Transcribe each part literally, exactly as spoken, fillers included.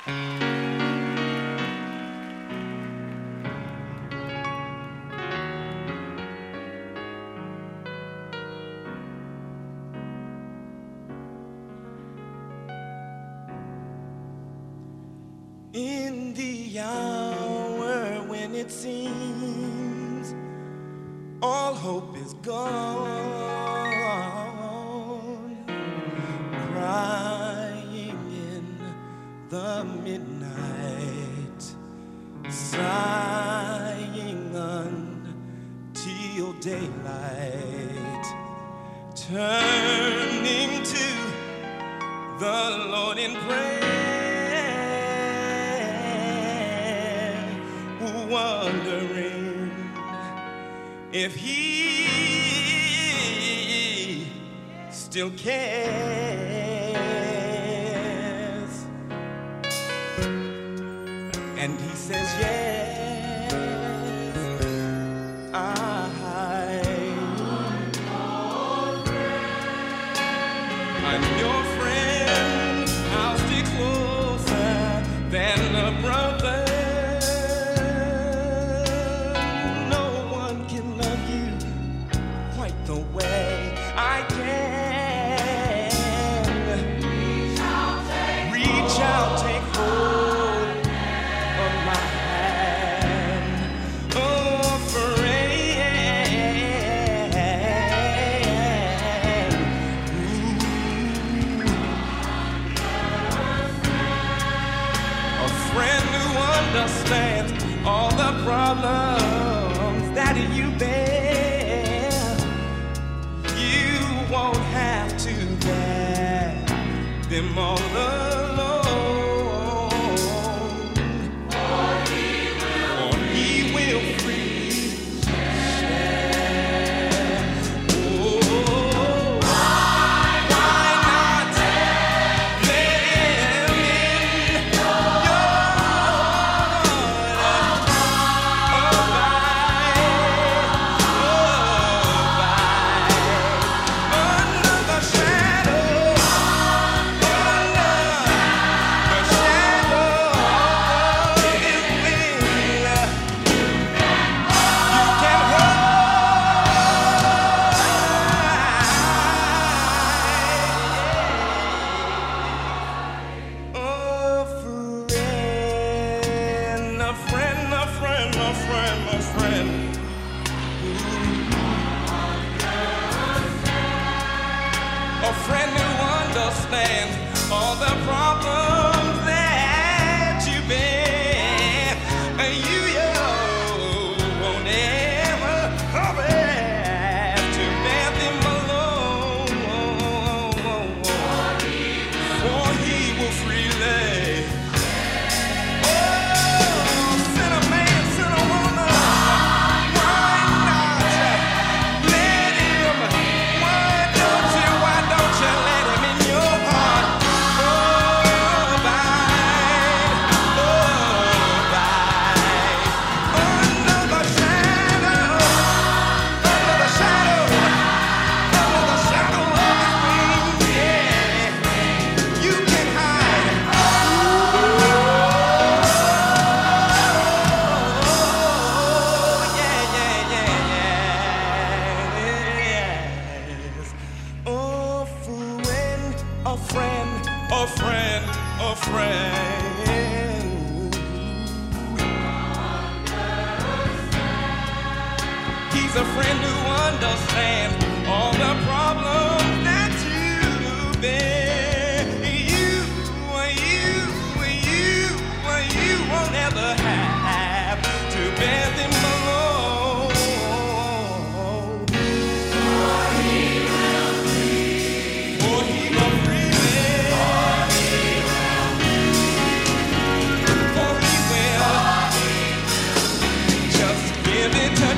In the hour when it seems all hope is gone, crying in the midnight, sighing until daylight, turning to the Lord in prayer, wondering if he still cares. And he says yes, I I'm your friend, I'll stick closer than a brother. The way I can reach out, take, reach out, take hold of my hand, oh friend, Ooh. A friend who understands all the problems that you bear. Won't have to bear them all alone, for he will, for he will freely share. Oh, why, why not let him in your a friend who understands all the problems that you bear. You, you won't ever have to bear them alone, for he will freely. Oh, sinner man, sinner woman, why not let him? Why don't you? Why don't you let him in your heart? Oh, abide, oh, abide under the shadow, under the shadow, under the shadow of his wings. Yeah, you can hide. Oh, yeah, yeah, yeah, yes. Oh, friend, a friend, a friend, a friend. He's a friend who understands all the problems that you bear. You, you, you, you won't ever have to bear them alone. For he will free, for he will free me. For he will just give it to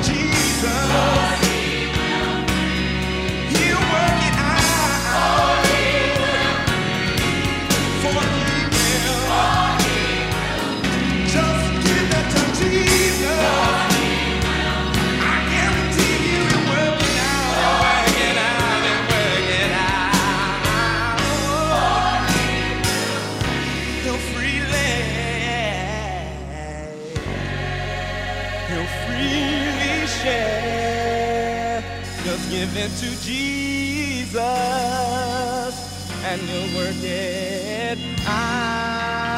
Jesus. He'll work it out. freely share. Just give it to Jesus and you'll work it out.